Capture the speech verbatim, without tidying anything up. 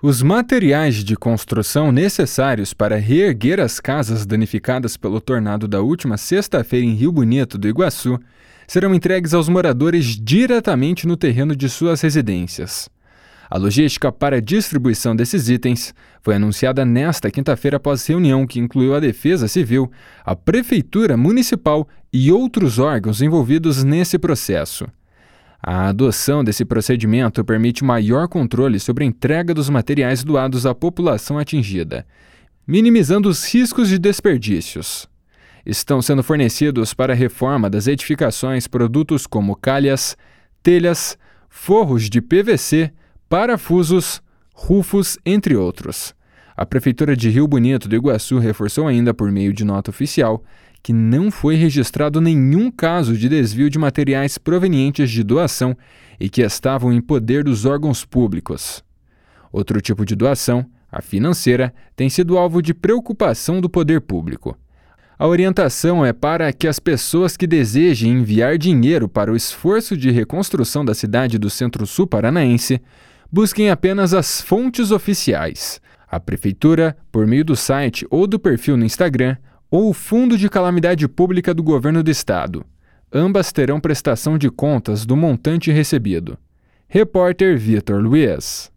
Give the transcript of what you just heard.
Os materiais de construção necessários para reerguer as casas danificadas pelo tornado da última sexta-feira em Rio Bonito do Iguaçu serão entregues aos moradores diretamente no terreno de suas residências. A logística para a distribuição desses itens foi anunciada nesta quinta-feira após reunião que incluiu a Defesa Civil, a Prefeitura Municipal e outros órgãos envolvidos nesse processo. A adoção desse procedimento permite maior controle sobre a entrega dos materiais doados à população atingida, minimizando os riscos de desperdícios. Estão sendo fornecidos para a reforma das edificações produtos como calhas, telhas, forros de P V C, parafusos, rufos, entre outros. A Prefeitura de Rio Bonito do Iguaçu reforçou ainda por meio de nota oficial que não foi registrado nenhum caso de desvio de materiais provenientes de doação e que estavam em poder dos órgãos públicos. Outro tipo de doação, a financeira, tem sido alvo de preocupação do poder público. A orientação é para que as pessoas que desejem enviar dinheiro para o esforço de reconstrução da cidade do Centro-Sul paranaense busquem apenas as fontes oficiais. A Prefeitura, por meio do site ou do perfil no Instagram, ou o Fundo de Calamidade Pública do Governo do Estado. Ambas terão prestação de contas do montante recebido. Repórter Vitor Luiz.